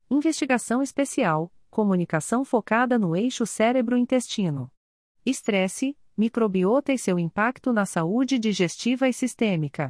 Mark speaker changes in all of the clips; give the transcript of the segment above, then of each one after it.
Speaker 1: Investigação especial, comunicação focada no eixo cérebro-intestino. Estresse, microbiota e seu impacto na saúde digestiva e sistêmica.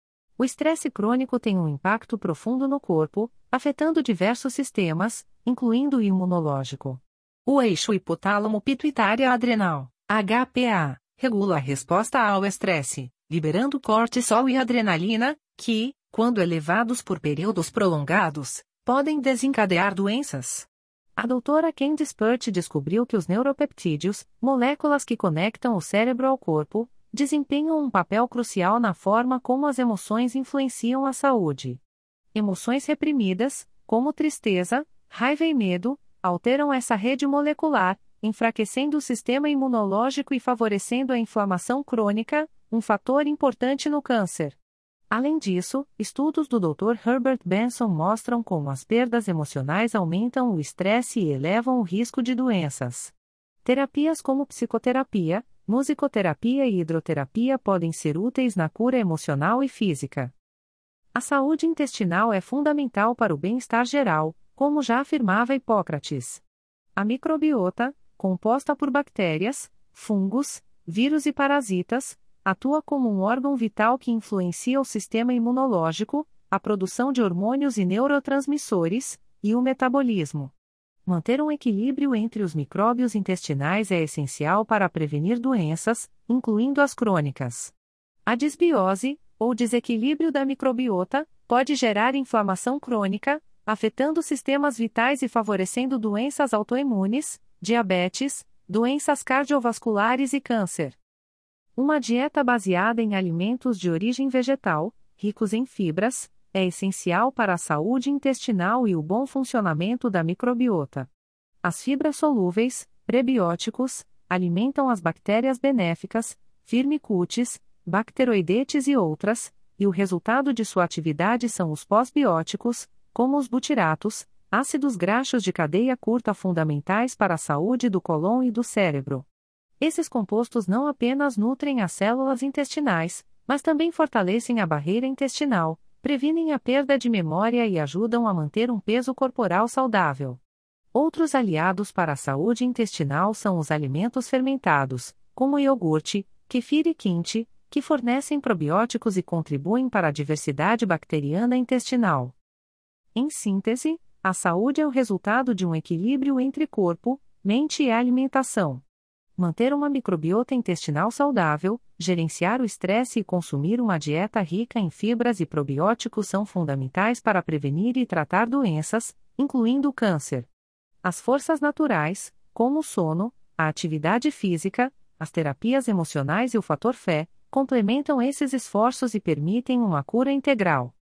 Speaker 1: O estresse crônico tem um impacto profundo no corpo, afetando diversos sistemas, incluindo o imunológico. O eixo hipotálamo-pituitária-adrenal, HPA, regula a resposta ao estresse, liberando cortisol e adrenalina, que, quando elevados por períodos prolongados, podem desencadear doenças. A doutora Candice Pert descobriu que os neuropeptídeos, moléculas que conectam o cérebro ao corpo, desempenham um papel crucial na forma como as emoções influenciam a saúde. Emoções reprimidas, como tristeza, raiva e medo, alteram essa rede molecular, enfraquecendo o sistema imunológico e favorecendo a inflamação crônica, um fator importante no câncer. Além disso, estudos do Dr. Herbert Benson mostram como as perdas emocionais aumentam o estresse e elevam o risco de doenças. Terapias como psicoterapia, musicoterapia e hidroterapia podem ser úteis na cura emocional e física. A saúde intestinal é fundamental para o bem-estar geral, como já afirmava Hipócrates. A microbiota, composta por bactérias, fungos, vírus e parasitas, atua como um órgão vital que influencia o sistema imunológico, a produção de hormônios e neurotransmissores, e o metabolismo. Manter um equilíbrio entre os micróbios intestinais é essencial para prevenir doenças, incluindo as crônicas. A disbiose, ou desequilíbrio da microbiota, pode gerar inflamação crônica, afetando sistemas vitais e favorecendo doenças autoimunes, diabetes, doenças cardiovasculares e câncer. Uma dieta baseada em alimentos de origem vegetal, ricos em fibras, é essencial para a saúde intestinal e o bom funcionamento da microbiota. As fibras solúveis, prebióticos, alimentam as bactérias benéficas, Firmicutes, Bacteroidetes e outras, e o resultado de sua atividade são os pós-bióticos, como os butiratos, ácidos graxos de cadeia curta fundamentais para a saúde do cólon e do cérebro. Esses compostos não apenas nutrem as células intestinais, mas também fortalecem a barreira intestinal, previnem a perda de memória e ajudam a manter um peso corporal saudável. Outros aliados para a saúde intestinal são os alimentos fermentados, como iogurte, kefir e quinte, que fornecem probióticos e contribuem para a diversidade bacteriana intestinal. Em síntese, a saúde é o resultado de um equilíbrio entre corpo, mente e alimentação. Manter uma microbiota intestinal saudável, gerenciar o estresse e consumir uma dieta rica em fibras e probióticos são fundamentais para prevenir e tratar doenças, incluindo o câncer. As forças naturais, como o sono, a atividade física, as terapias emocionais e o fator fé, complementam esses esforços e permitem uma cura integral.